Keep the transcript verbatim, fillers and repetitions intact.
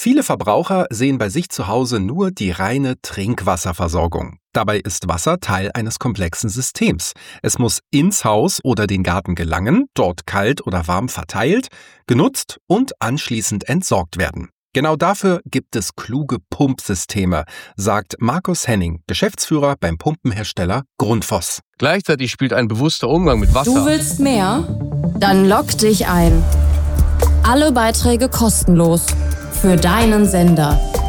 Viele Verbraucher sehen bei sich zu Hause nur die reine Trinkwasserversorgung. Dabei ist Wasser Teil eines komplexen Systems. Es muss ins Haus oder den Garten gelangen, dort kalt oder warm verteilt, genutzt und anschließend entsorgt werden. Genau dafür gibt es kluge Pumpsysteme, sagt Markus Henning, Geschäftsführer beim Pumpenhersteller Grundfos. Gleichzeitig spielt ein bewusster Umgang mit Wasser. Du willst mehr? Dann logg dich ein. Alle Beiträge kostenlos. Für deinen Sender.